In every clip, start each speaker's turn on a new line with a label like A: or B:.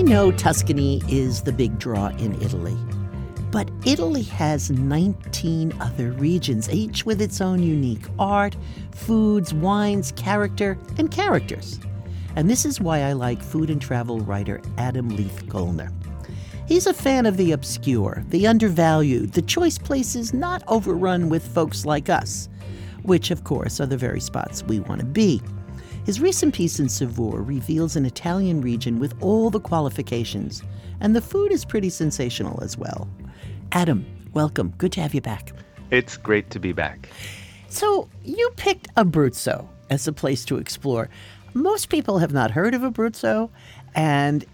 A: know Tuscany is the big draw in Italy, but Italy has 19 other regions, each with its own unique art, foods, wines, character, and characters. And this is why I like food and travel writer Adam Leith Golner. He's a fan of the obscure, the undervalued, the choice places not overrun with folks like us, which, of course, are the very spots we want to be. His recent piece in Saveur reveals an Italian region with all the qualifications, and the food is pretty sensational as well. Adam, welcome. Good to have you back.
B: It's great to be back.
A: So you picked Abruzzo as a place to explore. Most people have not heard of Abruzzo, and,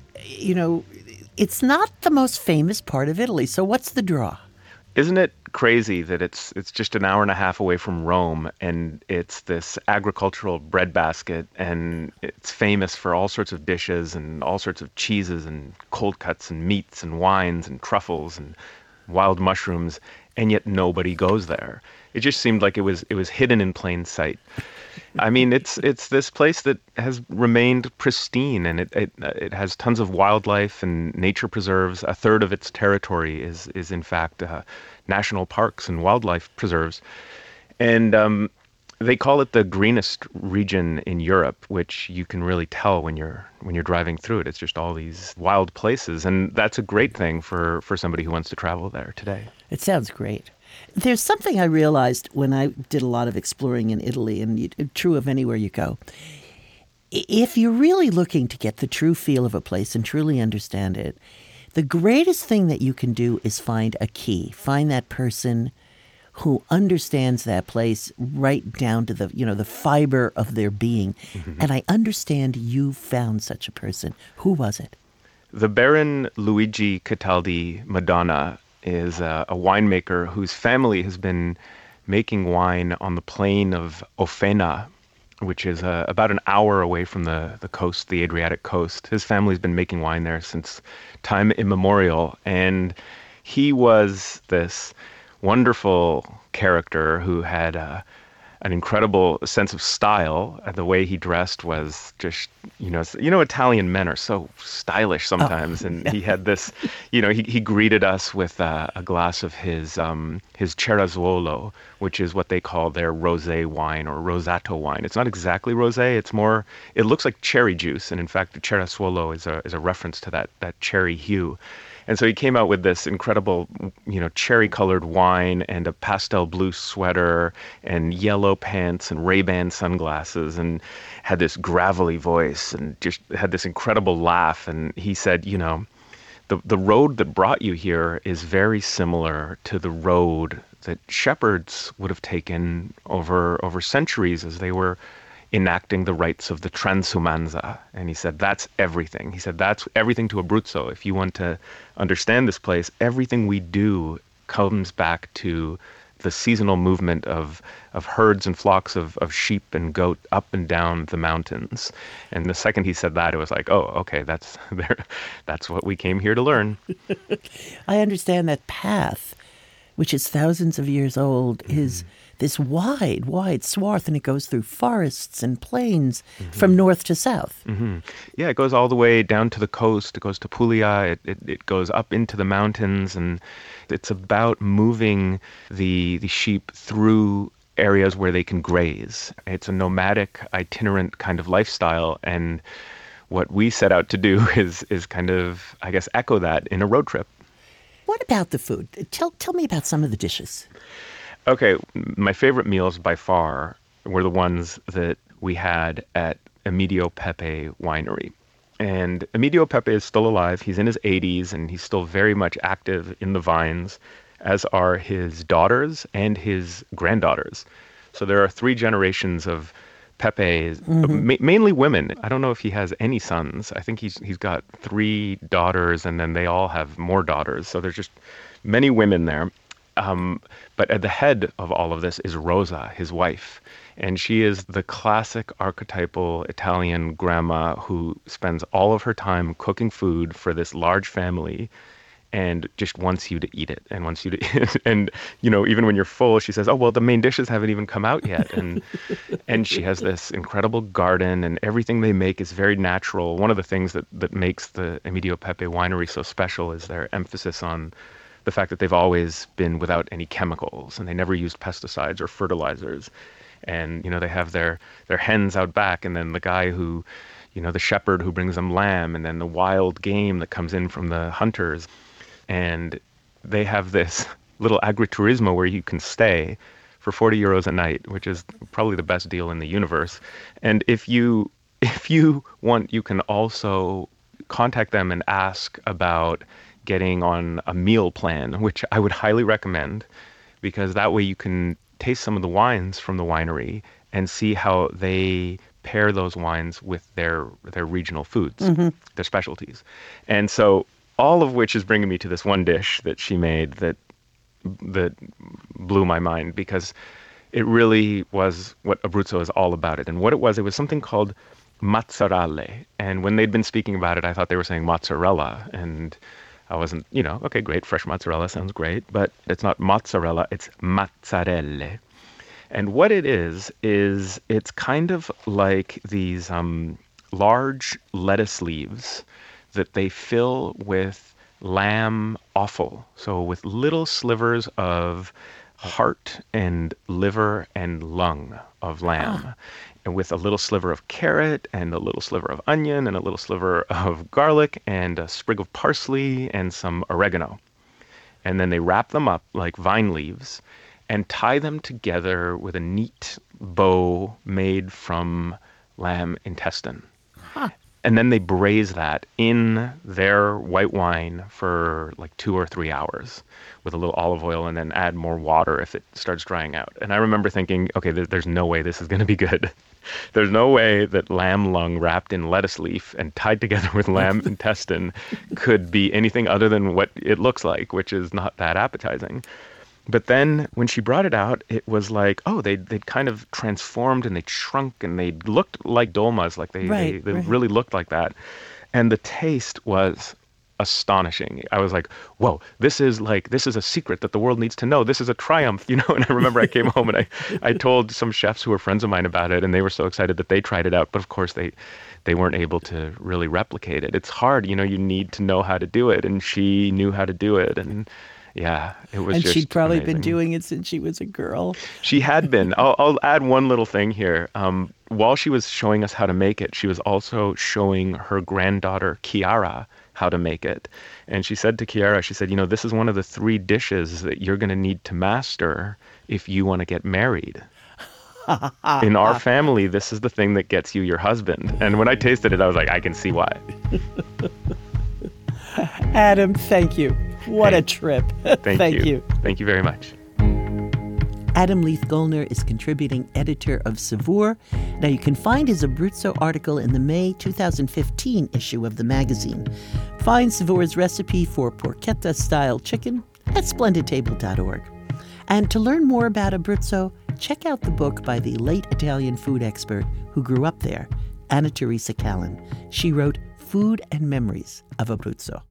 A: it's not the most famous part of Italy. So what's the draw?
B: Isn't it crazy that it's just an hour and a half away from Rome, and it's this agricultural breadbasket, and it's famous for all sorts of dishes and all sorts of cheeses and cold cuts and meats and wines and truffles and wild mushrooms, and yet nobody goes there. It just seemed like it was hidden in plain sight. I mean, it's this place that has remained pristine, and it has tons of wildlife and nature preserves. A third of its territory is in fact national parks and wildlife preserves, and they call it the greenest region in Europe, which you can really tell when you're driving through it. It's just all these wild places, and that's a great thing for somebody who wants to travel there today.
A: It sounds great. There's something I realized when I did a lot of exploring in Italy, and true of anywhere you go. If you're really looking to get the true feel of a place and truly understand it, the greatest thing that you can do is find a key. Find that person who understands that place right down to the fiber of their being. Mm-hmm. And I understand you found such a person. Who was it?
B: The Baron Luigi Cataldi Madonna is a winemaker whose family has been making wine on the plain of Ofena, which is about an hour away from the coast, the Adriatic coast. His family's been making wine there since time immemorial, and he was this wonderful character who had an incredible sense of style. The way he dressed was just, Italian men are so stylish sometimes. And he had this, he greeted us with a glass of his Cereszuolo, which is what they call their rosé wine or rosato wine. It's not exactly rosé. It's more, it looks like cherry juice. And in fact, the Cereszuolo is a reference to that cherry hue. And so he came out with this incredible, cherry-colored wine and a pastel blue sweater and yellow pants and Ray-Ban sunglasses, and had this gravelly voice and just had this incredible laugh. And he said, the road that brought you here is very similar to the road that shepherds would have taken over centuries as they were enacting the rites of the transhumanza. And he said, that's everything. He said, that's everything to Abruzzo. If you want to understand this place, everything we do comes back to the seasonal movement of herds and flocks of sheep and goat up and down the mountains. And the second he said that, it was like, oh, okay, that's what we came here to learn.
A: I understand that path, which is thousands of years old, is this wide swath, and it goes through forests and plains from north to south.
B: Mm-hmm. Yeah, it goes all the way down to the coast. It goes to Puglia. It goes up into the mountains, and it's about moving the sheep through areas where they can graze. It's a nomadic, itinerant kind of lifestyle, and what we set out to do is kind of, I guess, echo that in a road trip.
A: What about the food? Tell me about some of the dishes.
B: Okay, my favorite meals by far were the ones that we had at Emidio Pepe Winery. And Emidio Pepe is still alive. He's in his 80s, and he's still very much active in the vines, as are his daughters and his granddaughters. So there are 3 generations of Pepe's, mainly women. I don't know if he has any sons. I think he's got 3 daughters, and then they all have more daughters. So there's just many women there. But at the head of all of this is Rosa, his wife. And she is the classic archetypal Italian grandma who spends all of her time cooking food for this large family and just wants you to eat it and wants you to and even when you're full, she says, oh well, the main dishes haven't even come out yet. And she has this incredible garden, and everything they make is very natural. One of the things that makes the Emidio Pepe winery so special is their emphasis on the fact that they've always been without any chemicals, and they never used pesticides or fertilizers. And they have their hens out back, and then the guy who the shepherd who brings them lamb, and then the wild game that comes in from the hunters. And they have this little agriturismo where you can stay for 40 euros a night, which is probably the best deal in the universe. And if you want, you can also contact them and ask about getting on a meal plan, which I would highly recommend, because that way you can taste some of the wines from the winery and see how they pair those wines with their regional foods, their specialties. And so all of which is bringing me to this one dish that she made that blew my mind, because it really was what Abruzzo is all about. And what it was something called mazzarelle. And when they'd been speaking about it, I thought they were saying mozzarella. And I wasn't, okay, great, fresh mozzarella sounds great. But it's not mozzarella, it's mazzarelle. And what it is it's kind of like these large lettuce leaves that they fill with lamb offal. So with little slivers of heart and liver and lung of lamb. And with a little sliver of carrot and a little sliver of onion and a little sliver of garlic and a sprig of parsley and some oregano. And then they wrap them up like vine leaves and tie them together with a neat bow made from lamb intestine. And then they braise that in their white wine for like 2 or 3 hours with a little olive oil, and then add more water if it starts drying out. And I remember thinking, okay, there's no way this is going to be good. There's no way that lamb lung wrapped in lettuce leaf and tied together with lamb intestine could be anything other than what it looks like, which is not that appetizing. But then when she brought it out, it was like, oh, they'd kind of transformed and they'd shrunk and they looked like dolmas, like they really looked like that. And the taste was astonishing. I was like, whoa, this is a secret that the world needs to know. This is a triumph, And I remember I came home and I told some chefs who were friends of mine about it, and they were so excited that they tried it out. But of course, they weren't able to really replicate it. It's hard, you need to know how to do it. And she knew how to do it. And yeah, it was
A: and
B: just
A: she'd probably
B: amazing.
A: been doing it since she was a girl.
B: She had been. I'll add one little thing here. While she was showing us how to make it, she was also showing her granddaughter, Chiara, how to make it. And she said to Chiara, this is one of the 3 dishes that you're going to need to master if you want to get married. In our family, this is the thing that gets you your husband. And when I tasted it, I was like, I can see why.
A: Adam, thank you. What a trip. Thank you.
B: Thank you very much.
A: Adam Leith-Goellner is contributing editor of Saveur. Now, you can find his Abruzzo article in the May 2015 issue of the magazine. Find Saveur's recipe for porchetta-style chicken at splendidtable.org. And to learn more about Abruzzo, check out the book by the late Italian food expert who grew up there, Anna Teresa Callan. She wrote Food and Memories of Abruzzo.